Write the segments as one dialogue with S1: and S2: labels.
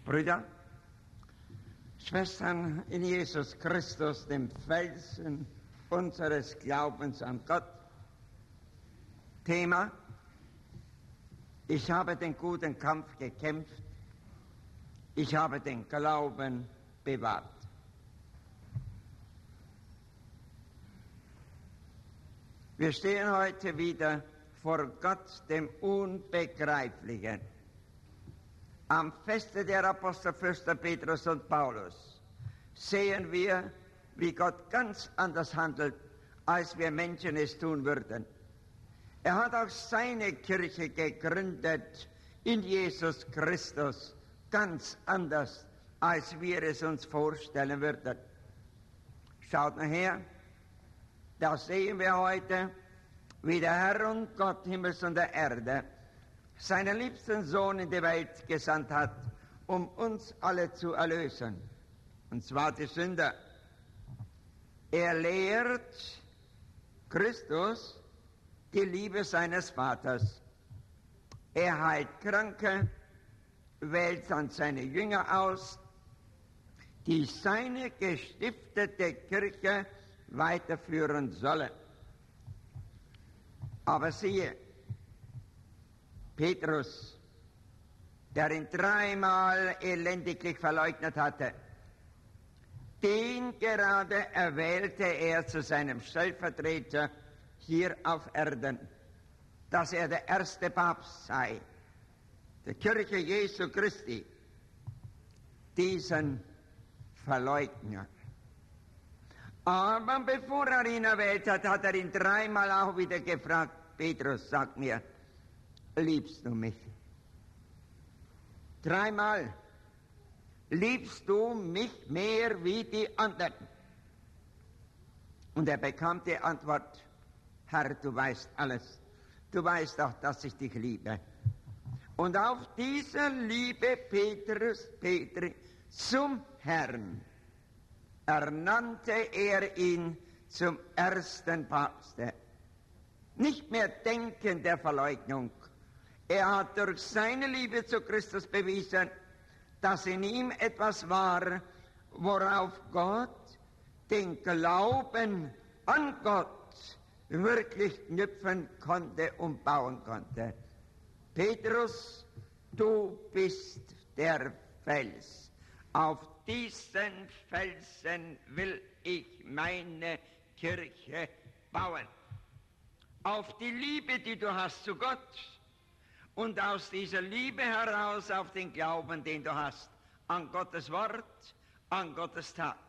S1: Brüder, Schwestern in Jesus Christus, dem Felsen unseres Glaubens an Gott. Thema: Ich habe den guten Kampf gekämpft, ich habe den Glauben bewahrt. Wir stehen heute wieder vor Gott, dem Unbegreiflichen. Am Feste der Apostelfürster Petrus und Paulus sehen wir, wie Gott ganz anders handelt, als wir Menschen es tun würden. Er hat auch seine Kirche gegründet in Jesus Christus, ganz anders, als wir es uns vorstellen würden. Schaut mal her, da sehen wir heute, wie der Herr und Gott Himmels und der Erde seinen liebsten Sohn in die Welt gesandt hat, um uns alle zu erlösen, und zwar die Sünder. Er lehrt Christus die Liebe seines Vaters. Er heilt Kranke, wählt dann seine Jünger aus, die seine gestiftete Kirche weiterführen sollen. Aber siehe, Petrus, der ihn dreimal elendiglich verleugnet hatte, den gerade erwählte er zu seinem Stellvertreter hier auf Erden, dass er der erste Papst sei, der Kirche Jesu Christi, diesen Verleugner. Aber bevor er ihn erwählt hat, hat er ihn dreimal auch wieder gefragt: Petrus, sag mir, liebst du mich? Dreimal. Liebst du mich mehr wie die anderen? Und er bekam die Antwort: Herr, du weißt alles. Du weißt auch, dass ich dich liebe. Und auf diese Liebe Petri zum Herrn ernannte er ihn zum ersten Papste. Nicht mehr denken der Verleugnung. Er hat durch seine Liebe zu Christus bewiesen, dass in ihm etwas war, worauf Gott den Glauben an Gott wirklich knüpfen konnte und bauen konnte. Petrus, du bist der Fels. Auf diesen Felsen will ich meine Kirche bauen. Auf die Liebe, die du hast zu Gott, und aus dieser Liebe heraus auf den Glauben, den du hast, an Gottes Wort, an Gottes Tat.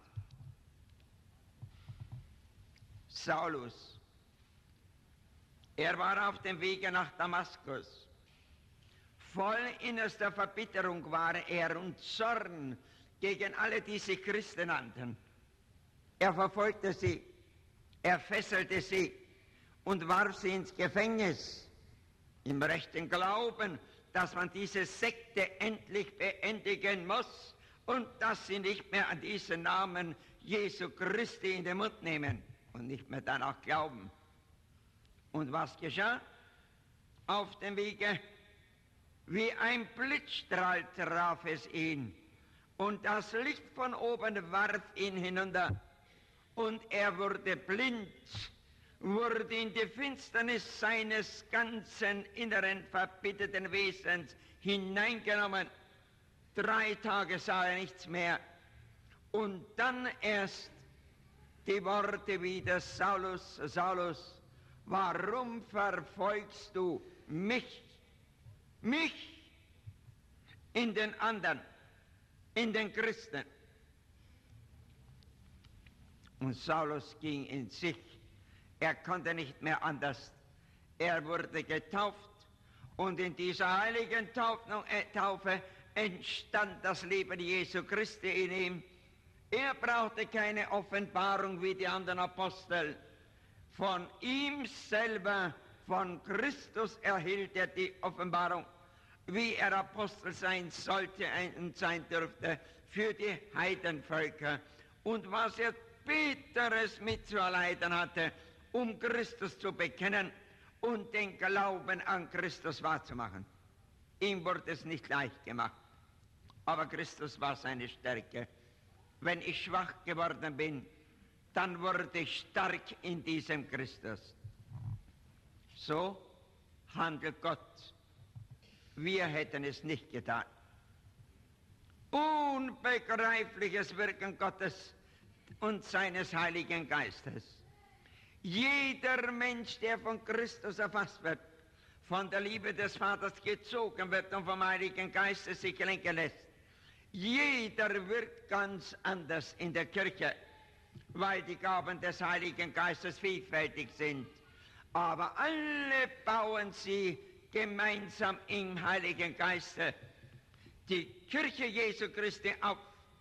S1: Saulus, er war auf dem Wege nach Damaskus. Voll innerster Verbitterung war er und Zorn gegen alle, die sich Christen nannten. Er verfolgte sie, er fesselte sie und warf sie ins Gefängnis, im rechten Glauben, dass man diese Sekte endlich beendigen muss und dass sie nicht mehr an diesen Namen Jesu Christi in den Mund nehmen und nicht mehr danach glauben. Und was geschah? Auf dem Wege, wie ein Blitzstrahl traf es ihn, und das Licht von oben warf ihn hinunter, und er wurde blind, wurde in die Finsternis seines ganzen inneren verbitterten Wesens hineingenommen. 3 Tage sah er nichts mehr. Und dann erst die Worte wieder: Saulus, Saulus, warum verfolgst du mich? Mich in den anderen, in den Christen. Und Saulus ging in sich. Er konnte nicht mehr anders. Er wurde getauft, und in dieser heiligen Taufe entstand das Leben Jesu Christi in ihm. Er brauchte keine Offenbarung wie die anderen Apostel. Von ihm selber, von Christus erhielt er die Offenbarung, wie er Apostel sein sollte und sein dürfte für die Heidenvölker. Und was er Bitteres mitzuerleiden hatte, um Christus zu bekennen und den Glauben an Christus wahrzumachen. Ihm wurde es nicht leicht gemacht. aber Christus war seine Stärke. Wenn ich schwach geworden bin, dann wurde ich stark in diesem Christus. So handelt Gott. Wir hätten es nicht getan. Unbegreifliches Wirken Gottes und seines Heiligen Geistes. Jeder Mensch, der von Christus erfasst wird, von der Liebe des Vaters gezogen wird und vom Heiligen Geiste sich lenken lässt, jeder wirkt ganz anders in der Kirche, weil die Gaben des Heiligen Geistes vielfältig sind. Aber alle bauen sie gemeinsam im Heiligen Geiste die Kirche Jesu Christi auf.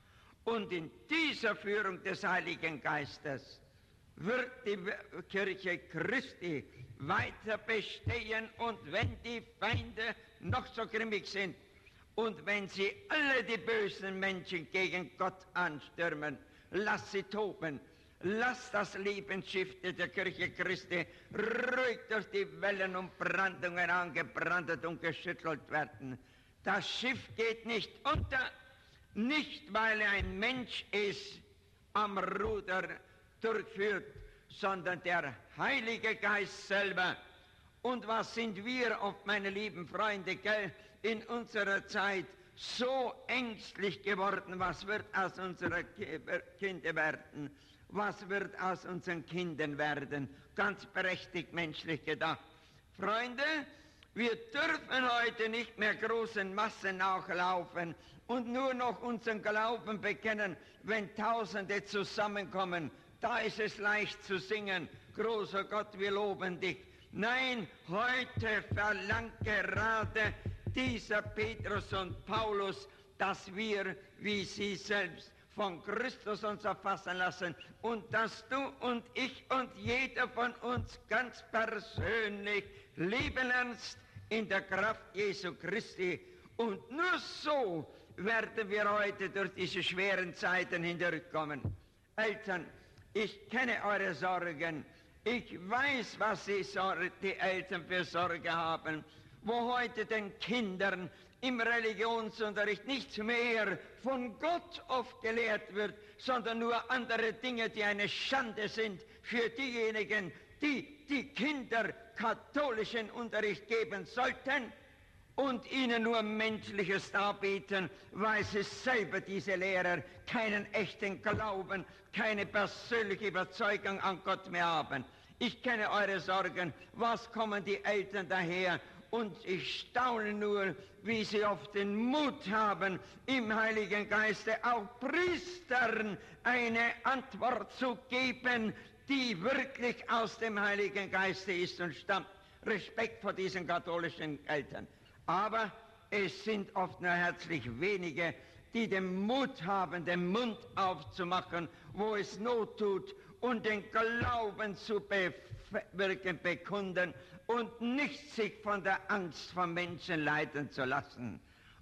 S1: Und in dieser Führung des Heiligen Geistes wird die Kirche Christi weiter bestehen. Und wenn die Feinde noch so grimmig sind und wenn sie alle die bösen Menschen gegen Gott anstürmen, lass sie toben. Lass das Lebensschiff der Kirche Christi ruhig durch die Wellen und Brandungen angebrannt und geschüttelt werden. Das Schiff geht nicht unter, nicht weil ein Mensch es am Ruder durchführt, sondern der Heilige Geist selber. Und was sind wir oft, meine lieben Freunde, gell, in unserer Zeit so ängstlich geworden, was wird aus unserer Kinder werden? Was wird aus unseren Kindern werden? Ganz berechtigt menschlich gedacht. Freunde, wir dürfen heute nicht mehr großen Massen nachlaufen und nur noch unseren Glauben bekennen, wenn Tausende zusammenkommen. Da ist es leicht zu singen, großer Gott, wir loben dich. Nein, heute verlangt gerade dieser Petrus und Paulus, dass wir, wie sie selbst, von Christus uns erfassen lassen und dass du und ich und jeder von uns ganz persönlich leben lernst in der Kraft Jesu Christi. Und nur so werden wir heute durch diese schweren Zeiten hindurchkommen. Eltern, ich kenne eure Sorgen. Ich weiß, was die Eltern für Sorge haben, wo heute den Kindern im Religionsunterricht nichts mehr von Gott oft gelehrt wird, sondern nur andere Dinge, die eine Schande sind für diejenigen, die die Kinder katholischen Unterricht geben sollten und ihnen nur Menschliches darbieten, weil sie selber, diese Lehrer, keinen echten Glauben, keine persönliche Überzeugung an Gott mehr haben. Ich kenne eure Sorgen. Was kommen die Eltern daher? Und ich staune nur, wie sie oft den Mut haben, im Heiligen Geiste auch Priestern eine Antwort zu geben, die wirklich aus dem Heiligen Geiste ist und stammt. Respekt vor diesen katholischen Eltern. Aber es sind oft nur herzlich wenige, die den Mut haben, den Mund aufzumachen, wo es Not tut, und den Glauben zu bewirken, bekunden und nicht sich von der Angst vor Menschen leiten zu lassen.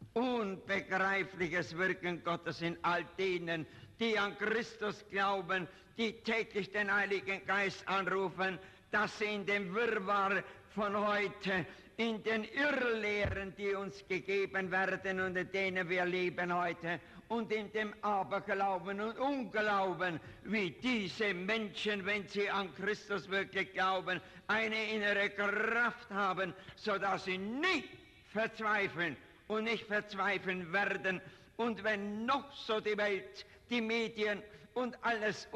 S1: Unbegreifliches Wirken Gottes in all denen, die an Christus glauben, die täglich den Heiligen Geist anrufen, dass sie in dem Wirrwarr von heute, in den Irrlehren, die uns gegeben werden und in denen wir leben heute, und in dem Aberglauben und Unglauben, wie diese Menschen, wenn sie an Christus wirklich glauben, eine innere Kraft haben, sodass sie nicht verzweifeln und nicht verzweifeln werden. Und wenn noch so die Welt, die Medien und alles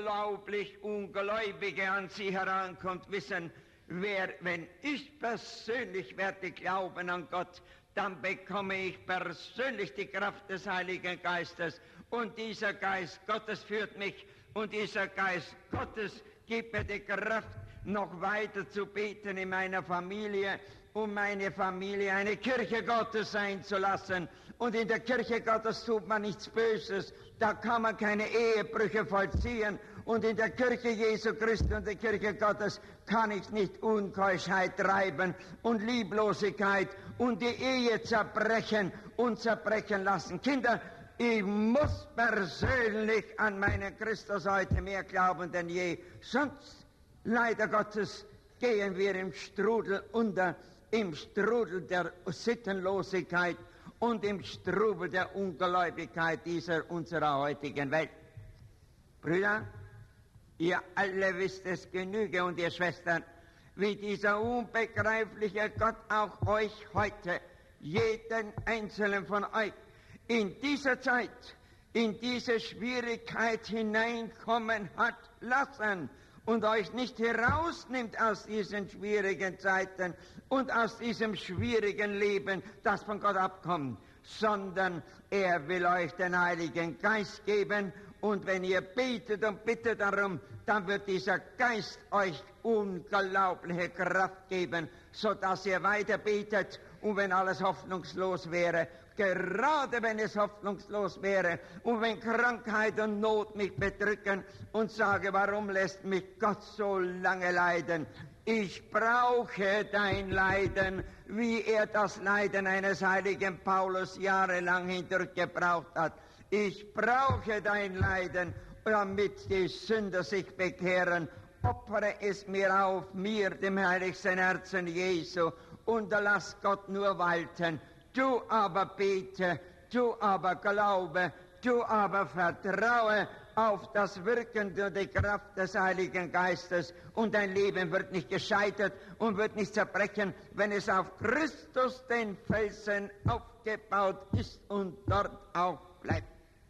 S1: Ungläubige an sie herankommt, wissen, wenn ich persönlich werde glauben an Gott, dann bekomme ich persönlich die Kraft des Heiligen Geistes. Und dieser Geist Gottes führt mich. Und dieser Geist Gottes gibt mir die Kraft, noch weiter zu beten in meiner Familie, um meine Familie eine Kirche Gottes sein zu lassen. Und in der Kirche Gottes tut man nichts Böses. Da kann man keine Ehebrüche vollziehen. Und in der Kirche Jesu Christi und der Kirche Gottes kann ich nicht Unkeuschheit treiben und Lieblosigkeit und die Ehe zerbrechen und zerbrechen lassen. Kinder, ich muss persönlich an meinen Christus heute mehr glauben denn je. Sonst, leider Gottes, gehen wir im Strudel unter, im Strudel der Sittenlosigkeit und im Strubel der Ungläubigkeit dieser unserer heutigen Welt. Brüder, ihr alle wisst es Genüge und ihr Schwestern, wie dieser unbegreifliche Gott auch euch heute, jeden einzelnen von euch, in dieser Zeit, in diese Schwierigkeit hineinkommen hat lassen und euch nicht herausnimmt aus diesen schwierigen Zeiten und aus diesem schwierigen Leben, das von Gott abkommt, sondern er will euch den Heiligen Geist geben. Und wenn ihr betet und bittet darum, dann wird dieser Geist euch unglaubliche Kraft geben, sodass ihr weiter betet. Und wenn alles hoffnungslos wäre, gerade wenn es hoffnungslos wäre und wenn Krankheit und Not mich bedrücken und sage, warum lässt mich Gott so lange leiden? Ich brauche dein Leiden, wie er das Leiden eines heiligen Paulus jahrelang hindurch gebraucht hat. Ich brauche dein Leiden, damit die Sünder sich bekehren. Opfere es mir auf, mir, dem heiligsten Herzen Jesu, und lass Gott nur walten. Du aber bete, du aber glaube, du aber vertraue auf das Wirken und die Kraft des Heiligen Geistes, und dein Leben wird nicht gescheitert und wird nicht zerbrechen, wenn es auf Christus den Felsen aufgebaut ist und dort auch bleibt.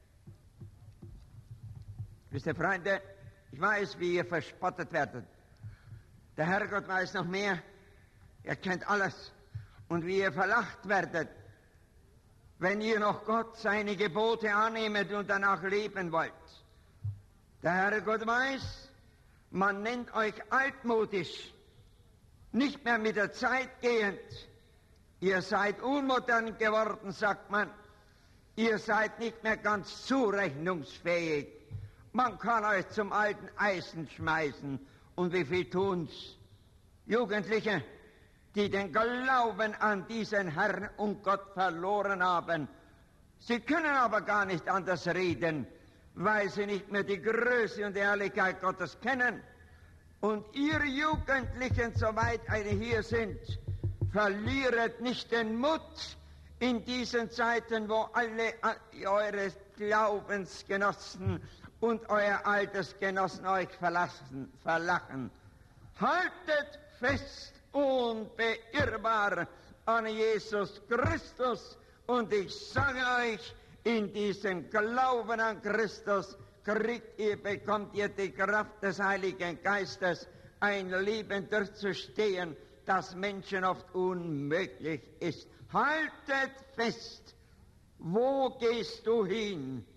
S1: Wisst ihr, Freunde, ich weiß, wie ihr verspottet werdet. Der Herrgott weiß noch mehr, er kennt alles. Und wie ihr verlacht werdet, wenn ihr noch Gott seine Gebote annehmet und danach leben wollt. Der Herrgott weiß, man nennt euch altmodisch, nicht mehr mit der Zeit gehend. Ihr seid unmodern geworden, sagt man. Ihr seid nicht mehr ganz zurechnungsfähig. Man kann euch zum alten Eisen schmeißen. Und wie viel tun's? Jugendliche, die den Glauben an diesen Herrn und Gott verloren haben. Sie können aber gar nicht anders reden, weil sie nicht mehr die Größe und die Herrlichkeit Gottes kennen. Und ihr Jugendlichen, soweit eine hier sind, verliert nicht den Mut in diesen Zeiten, wo alle eure Glaubensgenossen und euer Altersgenossen euch verlachen. Haltet fest, unbeirrbar an Jesus Christus. Und ich sage euch, in diesem Glauben an Christus bekommt ihr die Kraft des Heiligen Geistes, ein Leben durchzustehen, das Menschen oft unmöglich ist. Haltet fest, wo gehst du hin?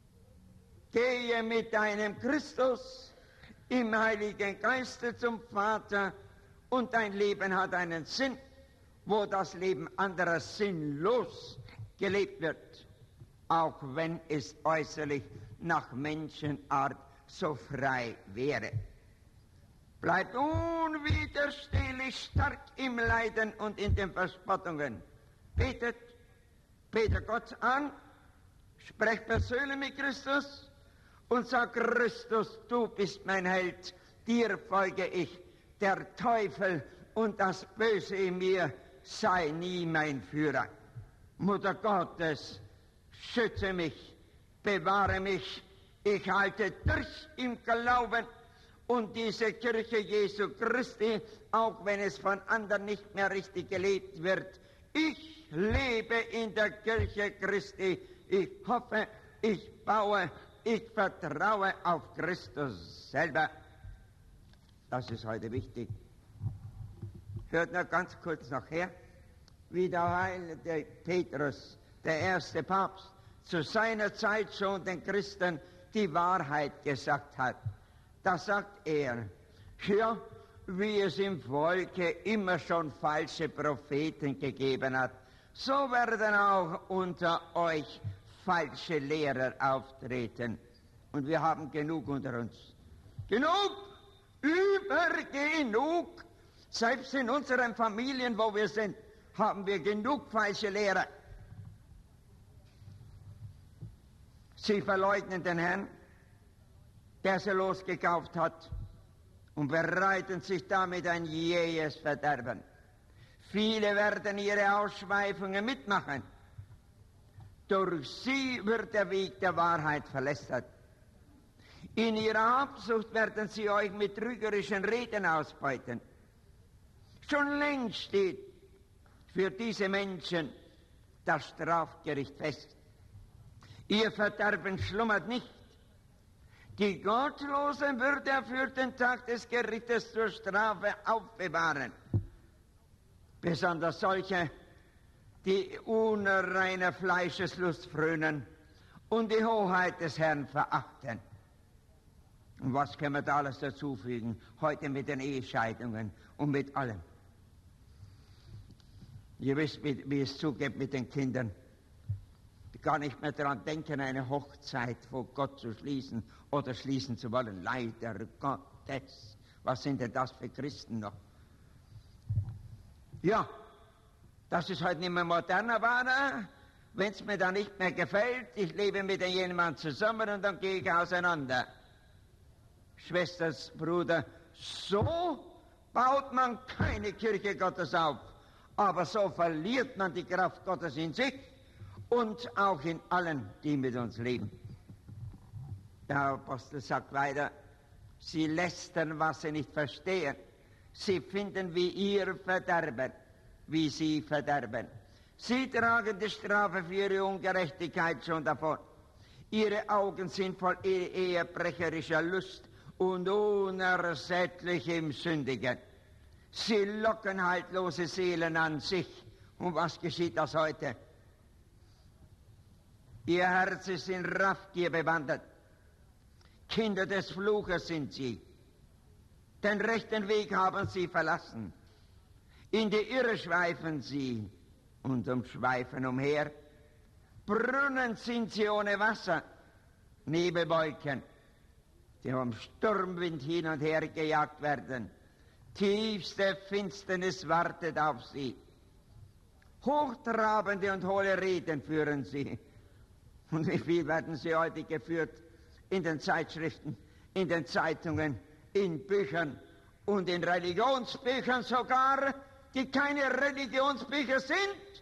S1: Gehe mit deinem Christus im Heiligen Geiste zum Vater, und dein Leben hat einen Sinn, wo das Leben anderer sinnlos gelebt wird, auch wenn es äußerlich nach Menschenart so frei wäre. Bleibt unwiderstehlich stark im Leiden und in den Verspottungen. Betet Gott an, sprecht persönlich mit Christus und sagt: Christus, du bist mein Held, dir folge ich. Der Teufel und das Böse in mir sei nie mein Führer. Mutter Gottes, schütze mich, bewahre mich, ich halte durch im Glauben, und diese Kirche Jesu Christi, auch wenn es von anderen nicht mehr richtig gelebt wird, ich lebe in der Kirche Christi, ich hoffe, ich baue, ich vertraue auf Christus selber. Das ist heute wichtig. Hört nur ganz kurz noch her, wie der heilige Petrus, der erste Papst, zu seiner Zeit schon den Christen die Wahrheit gesagt hat. Da sagt er, ja, wie es im Volke immer schon falsche Propheten gegeben hat, so werden auch unter euch falsche Lehrer auftreten. Und wir haben genug unter uns. Genug! Genug. Selbst in unseren Familien, wo wir sind, haben wir genug falsche Lehrer. Sie verleugnen den Herrn, der sie losgekauft hat, und bereiten sich damit ein jähes Verderben. Viele werden ihre Ausschweifungen mitmachen, Durch sie wird der Weg der Wahrheit verlästert. In ihrer Habsucht werden sie euch mit trügerischen Reden ausbeuten. Schon längst steht für diese Menschen das Strafgericht fest. Ihr Verderben schlummert nicht. Die Gottlosen wird er für den Tag des Gerichtes zur Strafe aufbewahren. Besonders solche, die unreiner Fleischeslust frönen und die Hoheit des Herrn verachten. Und was können wir da alles dazu fügen? Heute mit den Ehescheidungen und mit allem. Ihr wisst, wie es zugeht mit den Kindern. Die gar nicht mehr daran denken, eine Hochzeit vor Gott zu schließen oder schließen zu wollen. Leider Gottes. Was sind denn das für Christen noch? Ja, das ist heute nicht mehr moderner Wahrer. Wenn es mir dann nicht mehr gefällt, ich lebe mit jemandem zusammen und dann gehe ich auseinander. Schwesters, Bruder, so baut man keine Kirche Gottes auf. Aber so verliert man die Kraft Gottes in sich und auch in allen, die mit uns leben. Der Apostel sagt weiter, sie lästern, was sie nicht verstehen. Sie finden wie ihr Verderben, wie sie verderben. Sie tragen die Strafe für ihre Ungerechtigkeit schon davon. Ihre Augen sind voll ehebrecherischer Lust und unersättlich im Sündigen. Sie locken haltlose Seelen an sich. Und was geschieht das heute? Ihr Herz ist in Raffgier bewandert. Kinder des Fluches sind sie. Den rechten Weg haben sie verlassen. In die Irre schweifen sie und umschweifen umher. Brunnen sind sie ohne Wasser, Nebelwolken, die vom Sturmwind hin und her gejagt werden. Tiefste Finsternis wartet auf sie. Hochtrabende und hohle Reden führen sie. Und wie viel werden sie heute geführt? In den Zeitschriften, in den Zeitungen, in Büchern und in Religionsbüchern sogar, die keine Religionsbücher sind.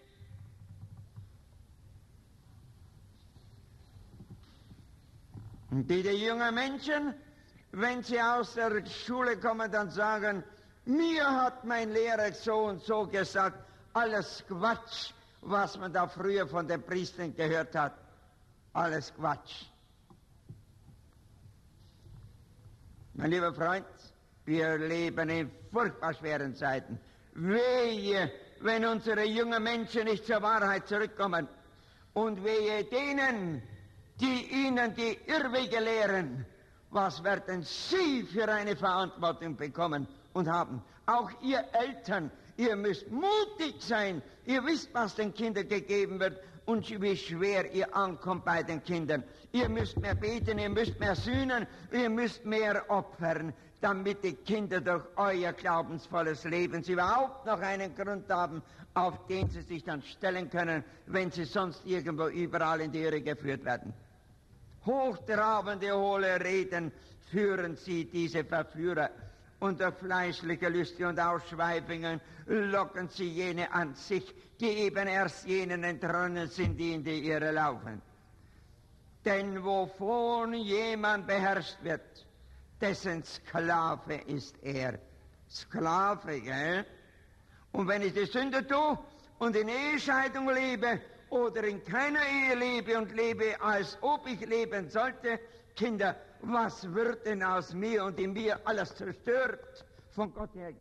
S1: Und die jungen Menschen, wenn sie aus der Schule kommen, dann sagen, mir hat mein Lehrer so und so gesagt, alles Quatsch, was man da früher von den Priestern gehört hat. Alles Quatsch. Mein lieber Freund, wir leben in furchtbar schweren Zeiten. Wehe, wenn unsere jungen Menschen nicht zur Wahrheit zurückkommen. Und wehe denen, die ihnen die Irrwege lehren. Was werden sie für eine Verantwortung bekommen und haben? Auch ihr Eltern, ihr müsst mutig sein. Ihr wisst, was den Kindern gegeben wird und wie schwer ihr ankommt bei den Kindern. Ihr müsst mehr beten, ihr müsst mehr sühnen, ihr müsst mehr opfern, damit die Kinder durch euer glaubensvolles Leben sie überhaupt noch einen Grund haben, auf den sie sich dann stellen können, wenn sie sonst irgendwo überall in die Irre geführt werden. Hochtrabende, hohle Reden führen sie, diese Verführer. Unter fleischliche Lüste und Ausschweifungen locken sie jene an sich, die eben erst jenen entronnen sind, die in die Irre laufen. Denn wovon jemand beherrscht wird, dessen Sklave ist er. Sklave, gell? Und wenn ich die Sünde tue und in Ehescheidung lebe oder in keiner Ehe lebe und lebe, als ob ich leben sollte, Kinder, was wird denn aus mir und in mir alles zerstört von Gott her?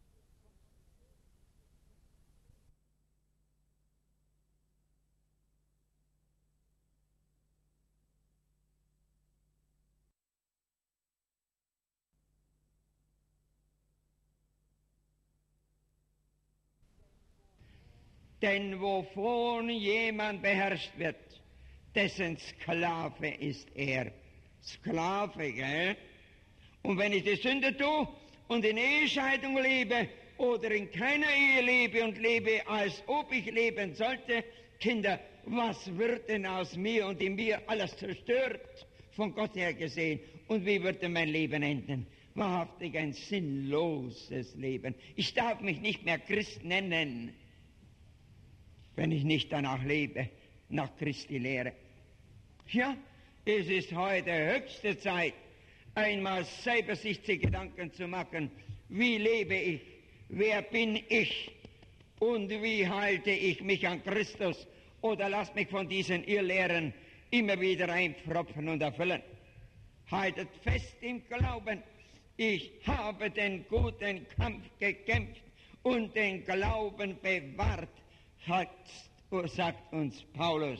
S1: Denn wovon jemand beherrscht wird, dessen Sklave ist er. Sklave, gell? Und wenn ich die Sünde tue und in Ehescheidung lebe oder in keiner Ehe lebe und lebe, als ob ich leben sollte, Kinder, was wird denn aus mir und in mir alles zerstört, von Gott her gesehen? Und wie wird denn mein Leben enden? Wahrhaftig ein sinnloses Leben. Ich darf mich nicht mehr Christ nennen, wenn ich nicht danach lebe, nach Christi Lehre. Ja, es ist heute höchste Zeit, einmal selber sich die Gedanken zu machen, wie lebe ich, wer bin ich und wie halte ich mich an Christus oder lass mich von diesen Irrlehren immer wieder einpfropfen und erfüllen. Haltet fest im Glauben, ich habe den guten Kampf gekämpft und den Glauben bewahrt, sagt uns Paulus.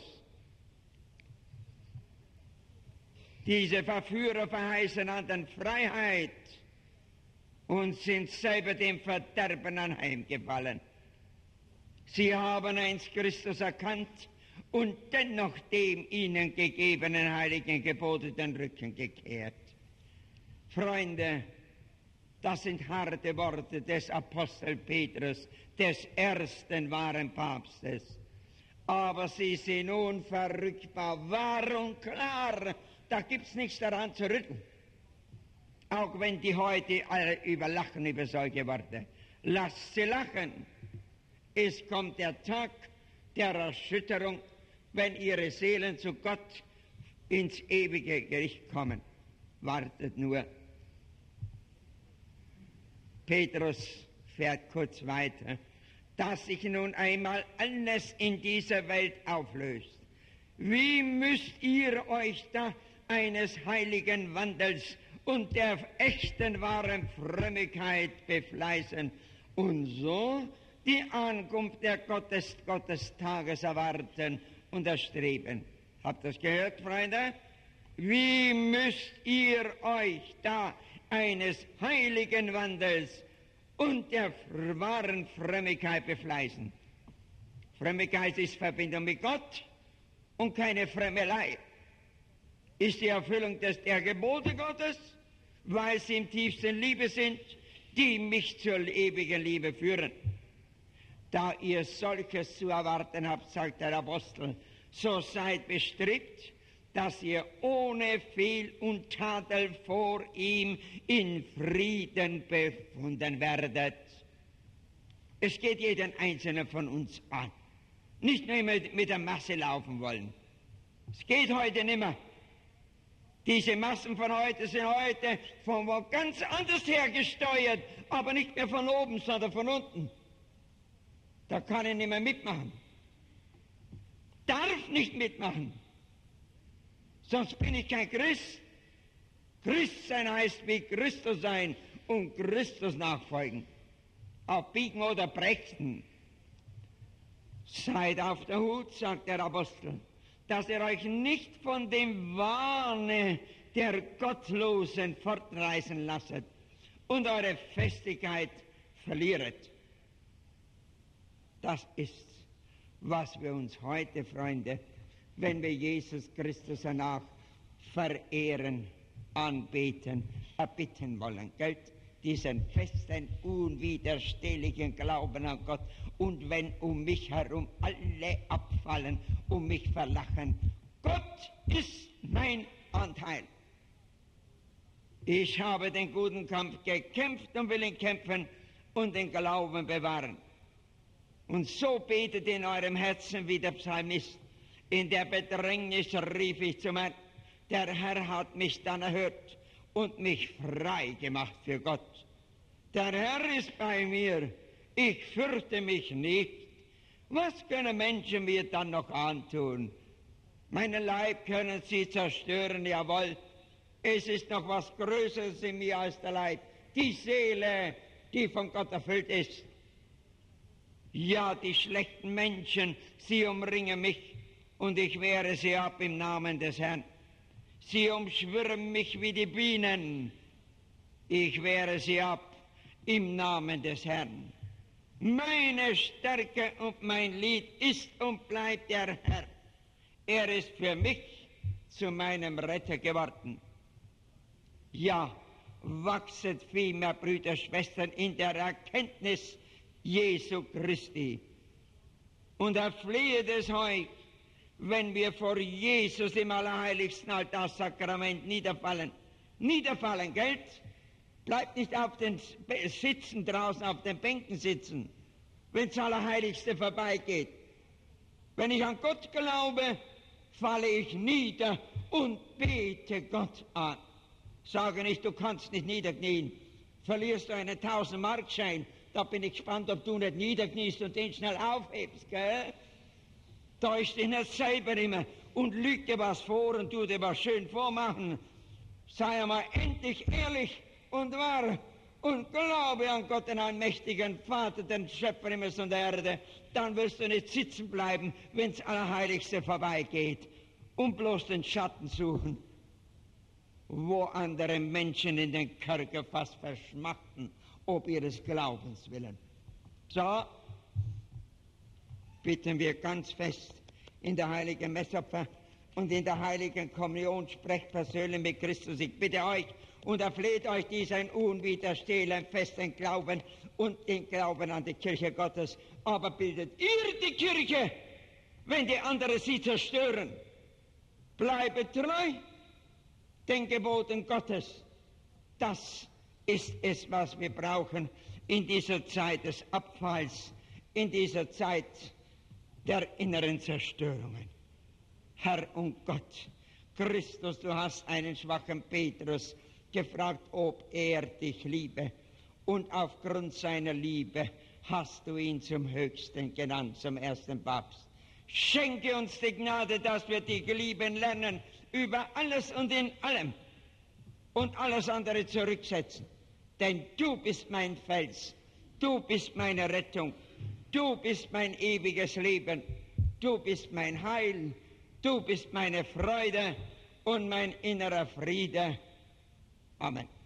S1: Diese Verführer verheißen anderen Freiheit und sind selber dem Verderben anheimgefallen. Sie haben einst Christus erkannt und dennoch dem ihnen gegebenen heiligen Gebote den Rücken gekehrt. Freunde, das sind harte Worte des Apostel Petrus, des ersten wahren Papstes. Aber sie sind unverrückbar, wahr und klar. Da gibt's nichts daran zu rütteln. Auch wenn die heute alle lachen über solche Worte. Lasst sie lachen. Es kommt der Tag der Erschütterung, wenn ihre Seelen zu Gott ins ewige Gericht kommen. Wartet nur. Petrus fährt kurz weiter. Dass sich nun einmal alles in dieser Welt auflöst. Wie müsst ihr euch da eines heiligen Wandels und der echten wahren Frömmigkeit befleißen und so die Ankunft der Gottestages erwarten und erstreben. Habt ihr das gehört, Freunde? Wie müsst ihr euch da eines heiligen Wandels und der wahren Frömmigkeit befleißen? Frömmigkeit ist Verbindung mit Gott und keine Frömmelei. Ist die Erfüllung der Gebote Gottes, weil sie im tiefsten Liebe sind, die mich zur ewigen Liebe führen. Da ihr solches zu erwarten habt, sagt der Apostel, so seid bestrebt, dass ihr ohne Fehl und Tadel vor ihm in Frieden befunden werdet. Es geht jeden Einzelnen von uns an. Nicht nur mit der Masse laufen wollen. Es geht heute nicht mehr. Diese Massen von heute sind heute von wo ganz anders her gesteuert, aber nicht mehr von oben, sondern von unten. Da kann ich nicht mehr mitmachen. Darf nicht mitmachen. Sonst bin ich kein Christ. Christ sein heißt wie Christus sein und Christus nachfolgen. Auf Biegen oder Brechen. Seid auf der Hut, sagt der Apostel, dass ihr euch nicht von dem Wahne der Gottlosen fortreißen lasset und eure Festigkeit verliert. Das ist, was wir uns heute, Freunde, wenn wir Jesus Christus danach verehren, anbeten, erbitten wollen. Gell? Diesen festen, unwiderstehlichen Glauben an Gott. Und wenn um mich herum alle abfallen und mich verlachen, Gott ist mein Anteil. Ich habe den guten Kampf gekämpft und will ihn kämpfen und den Glauben bewahren. Und so betet in eurem Herzen wie der Psalmist. In der Bedrängnis rief ich zum Herrn. Der Herr hat mich dann erhört und mich frei gemacht für Gott. Der Herr ist bei mir, ich fürchte mich nicht. Was können Menschen mir dann noch antun? Meinen Leib können sie zerstören, jawohl. Es ist noch was Größeres in mir als der Leib. Die Seele, die von Gott erfüllt ist. Ja, die schlechten Menschen, sie umringen mich und ich wehre sie ab im Namen des Herrn. Sie umschwirren mich wie die Bienen. Ich wehre sie ab im Namen des Herrn. Meine Stärke und mein Lied ist und bleibt der Herr. Er ist für mich zu meinem Retter geworden. Ja, wachset vielmehr, Brüder, Schwestern, in der Erkenntnis Jesu Christi. Und erflehet es euch, wenn wir vor Jesus im allerheiligsten Altarsakrament niederfallen. Niederfallen, gell? Bleibt nicht auf den Sitzen draußen, auf den Bänken sitzen, wenn das Allerheiligste vorbeigeht. Wenn ich an Gott glaube, falle ich nieder und bete Gott an. Sage nicht, du kannst nicht niederknien. Verlierst du einen 1000-Markschein, da bin ich gespannt, ob du nicht niederkniest und den schnell aufhebst, gell? Täusch dich nicht selber immer und lüg dir was vor und tu dir was schön vormachen. Sei einmal endlich ehrlich und wahr und glaube an Gott, den allmächtigen Vater, den Schöpfer Himmels und der Erde. Dann wirst du nicht sitzen bleiben, wenn's Allerheiligste vorbeigeht und bloß den Schatten suchen, wo andere Menschen in den Kerker fast verschmachten, ob ihres Glaubens willen. So bitten wir ganz fest in der heiligen Messopfer und in der heiligen Kommunion, sprecht persönlich mit Christus. Ich bitte euch und erfleht euch diesen unwiderstehlichen festen Glauben und den Glauben an die Kirche Gottes. Aber bildet ihr die Kirche, wenn die anderen sie zerstören. Bleibet treu den Geboten Gottes. Das ist es, was wir brauchen in dieser Zeit des Abfalls, in dieser Zeit der inneren Zerstörungen. Herr und Gott, Christus, du hast einen schwachen Petrus gefragt, ob er dich liebe. Und aufgrund seiner Liebe hast du ihn zum Höchsten genannt, zum ersten Papst. Schenke uns die Gnade, dass wir dich lieben lernen, über alles und in allem und alles andere zurücksetzen. Denn du bist mein Fels, du bist meine Rettung, du bist mein ewiges Leben, du bist mein Heil, du bist meine Freude und mein innerer Friede. Amen.